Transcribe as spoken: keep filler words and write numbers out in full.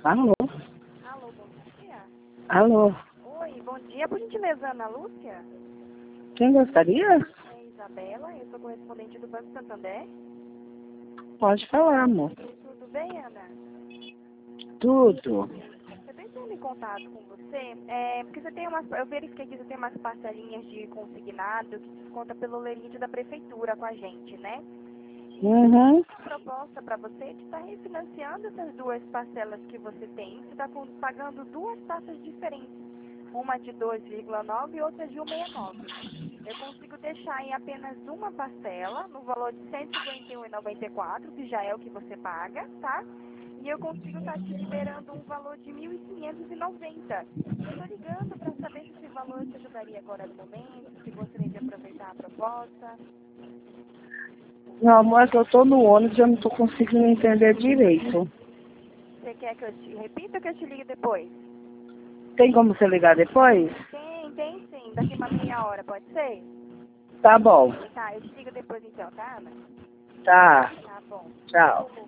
Alô? Alô, bom dia. Alô? Oi, bom dia. Por gentileza, Ana Lúcia? Quem gostaria? É Isabela, eu sou correspondente do Banco Santander. Pode falar, amor. Tudo bem, Ana? Tudo. Eu tô entrando em contato com você, é, porque você tem umas, eu verifiquei que você tem umas parcelinhas de consignado que desconta pelo limite da prefeitura com a gente, né? Uhum. A proposta para você é de estar refinanciando essas duas parcelas que você tem. Você está pagando duas taxas diferentes, uma de dois vírgula nove e outra de um vírgula sessenta e nove. Eu consigo deixar em apenas uma parcela, no valor de cento e cinquenta e um vírgula noventa e quatro, que já é o que você paga, tá? E eu consigo estar te liberando um valor de mil quinhentos e noventa. Eu estou ligando para saber se esse valor te ajudaria agora no momento, se gostaria de aproveitar a proposta. Não, amor, é que eu tô no ônibus e eu não tô conseguindo entender direito. Você quer que eu te repita ou que eu te ligue depois? Tem como você ligar depois? Tem, tem sim. Daqui uma meia hora, pode ser? Tá bom. Tá, eu te ligo depois então, tá, Ana? Tá. Tá bom. Tchau.